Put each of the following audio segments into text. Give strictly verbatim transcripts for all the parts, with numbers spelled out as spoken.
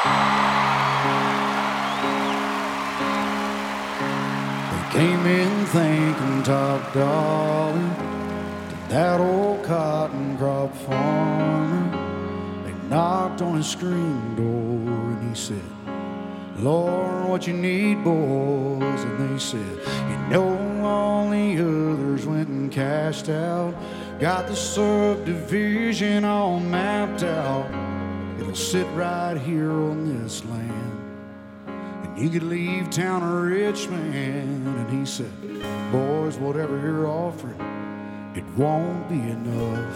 They came in thinking top dollar to that old cotton crop farmer. They knocked on his screen door and he said, Lord, what you need, boys? And they said, you know, all the others went and cashed out. Got the subdivision all mapped out. It'll sit right here on this land. And you could leave town a rich man. And he said, boys, whatever you're offering, it won't be enough.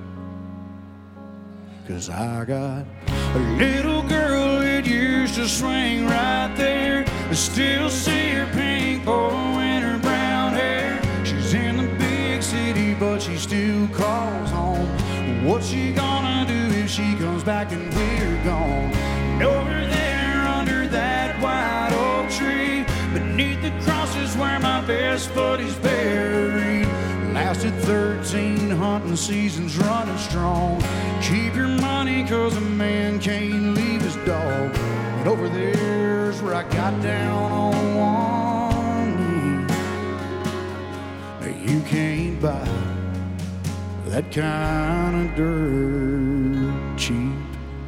'Cause I got a little girl that used to swing right there. I still see her pink bow and her brown hair. She's in the big city, but she still calls home. What's she gonna do if she comes back and we're gone? And over there under that white oak tree, beneath the cross is where my best buddy's buried. Lasted thirteen hunting seasons running strong. Keep your money 'cause a man can't leave his dog. And over there's where I got down on one knee. Now you can't buy that kind of dirt cheap.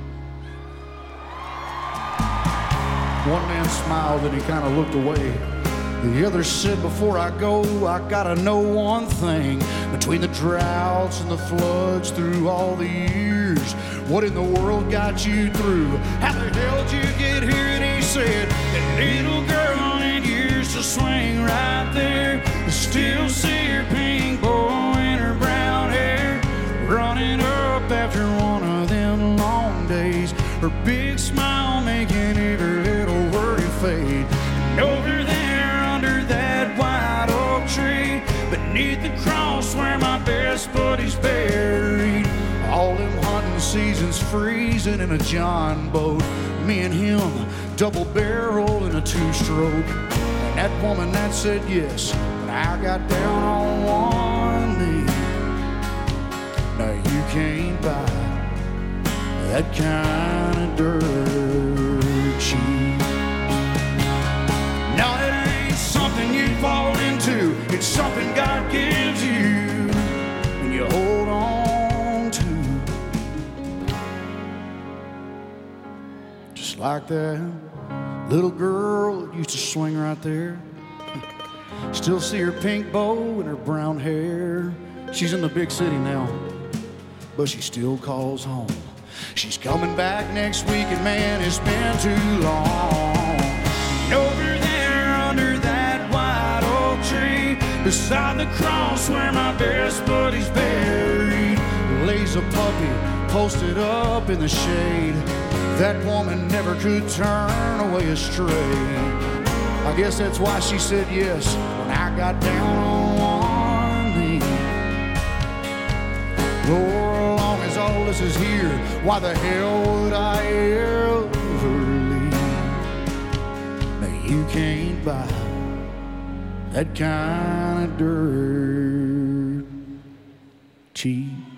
One man smiled and he kind of looked away. The other said, before I go, I gotta know one thing. Between the droughts and the floods through all the years, what in the world got you through? How the hell did you get here? And he said, that little girl that used to swing right there, I still see her pink bow and her brown hair, running up after one of them long days, her big smile making every little worry fade. And over there under that white oak tree, beneath the cross where my best buddy's buried, all them hunting seasons freezing in a John boat, me and him double barrel in a two-stroke. And that woman that said yes, and I got down on one knee. Now you can't buy that kind of dirt cheap. Now it ain't something you fall into, it's something God gives you and you hold on to. Just like that little girl that used to swing right there. Still see her pink bow and her brown hair. She's in the big city now, but she still calls home. She's coming back next week, and man, it's been too long. And over there under that white oak tree, beside the cross where my best buddy's buried, lays a puppy posted up in the shade. That woman never could turn away astray. I guess that's why she said yes when I got down on one knee. Lord, as long as all this is here, why the hell would I ever leave? Now you can't buy that kind of dirt cheap.